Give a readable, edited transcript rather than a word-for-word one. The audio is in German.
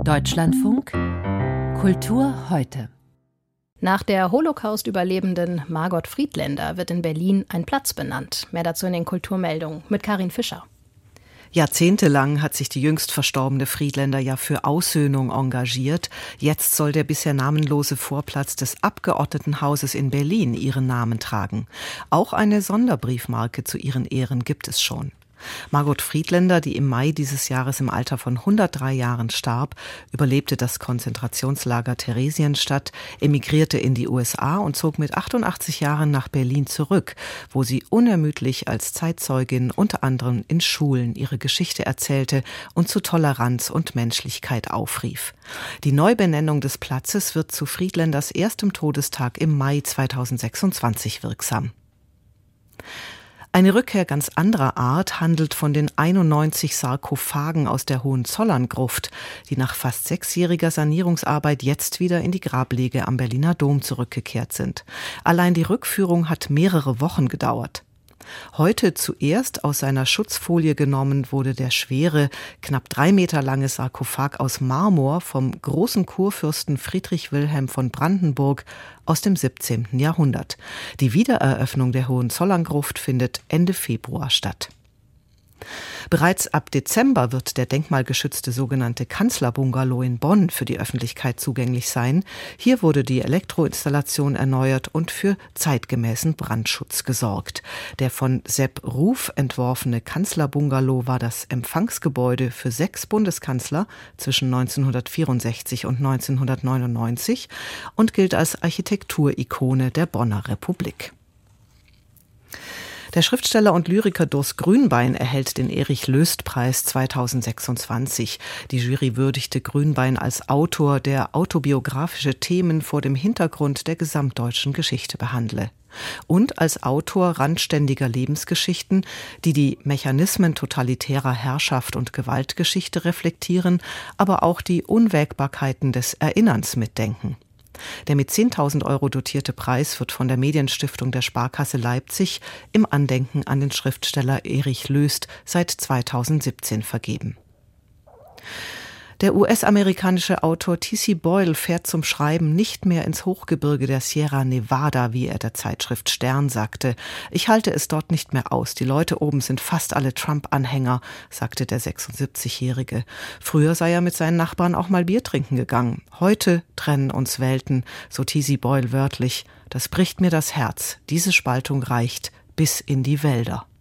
Deutschlandfunk Kultur heute. Nach der Holocaust-Überlebenden Margot Friedländer wird in Berlin ein Platz benannt. Mehr dazu in den Kulturmeldungen mit Karin Fischer. Jahrzehntelang hat sich die jüngst verstorbene Friedländer ja für Aussöhnung engagiert. Jetzt soll der bisher namenlose Vorplatz des Abgeordnetenhauses in Berlin ihren Namen tragen. Auch eine Sonderbriefmarke zu ihren Ehren gibt es schon. Margot Friedländer, die im Mai dieses Jahres im Alter von 103 Jahren starb, überlebte das Konzentrationslager Theresienstadt, emigrierte in die USA und zog mit 88 Jahren nach Berlin zurück, wo sie unermüdlich als Zeitzeugin unter anderem in Schulen ihre Geschichte erzählte und zu Toleranz und Menschlichkeit aufrief. Die Neubenennung des Platzes wird zu Friedländers erstem Todestag im Mai 2026 wirksam. Eine Rückkehr ganz anderer Art handelt von den 91 Sarkophagen aus der Hohenzollern-Gruft, die nach fast 6-jähriger Sanierungsarbeit jetzt wieder in die Grablege am Berliner Dom zurückgekehrt sind. Allein die Rückführung hat mehrere Wochen gedauert. Heute zuerst aus seiner Schutzfolie genommen wurde der schwere, knapp 3 Meter lange Sarkophag aus Marmor vom großen Kurfürsten Friedrich Wilhelm von Brandenburg aus dem 17. Jahrhundert. Die Wiedereröffnung der Hohenzollern-Gruft findet Ende Februar statt. Bereits ab Dezember wird der denkmalgeschützte sogenannte Kanzlerbungalow in Bonn für die Öffentlichkeit zugänglich sein. Hier wurde die Elektroinstallation erneuert und für zeitgemäßen Brandschutz gesorgt. Der von Sepp Ruf entworfene Kanzlerbungalow war das Empfangsgebäude für 6 Bundeskanzler zwischen 1964 und 1999 und gilt als Architekturikone der Bonner Republik. Der Schriftsteller und Lyriker Durst Grünbein erhält den Erich-Löst-Preis 2026. Die Jury würdigte Grünbein als Autor, der autobiografische Themen vor dem Hintergrund der gesamtdeutschen Geschichte behandle. Und als Autor randständiger Lebensgeschichten, die die Mechanismen totalitärer Herrschaft und Gewaltgeschichte reflektieren, aber auch die Unwägbarkeiten des Erinnerns mitdenken. Der mit 10.000 Euro dotierte Preis wird von der Medienstiftung der Sparkasse Leipzig im Andenken an den Schriftsteller Erich Löst seit 2017 vergeben. Der US-amerikanische Autor T.C. Boyle fährt zum Schreiben nicht mehr ins Hochgebirge der Sierra Nevada, wie er der Zeitschrift Stern sagte. Ich halte es dort nicht mehr aus. Die Leute oben sind fast alle Trump-Anhänger, sagte der 76-Jährige. Früher sei er mit seinen Nachbarn auch mal Bier trinken gegangen. Heute trennen uns Welten, so T.C. Boyle wörtlich. Das bricht mir das Herz. Diese Spaltung reicht bis in die Wälder.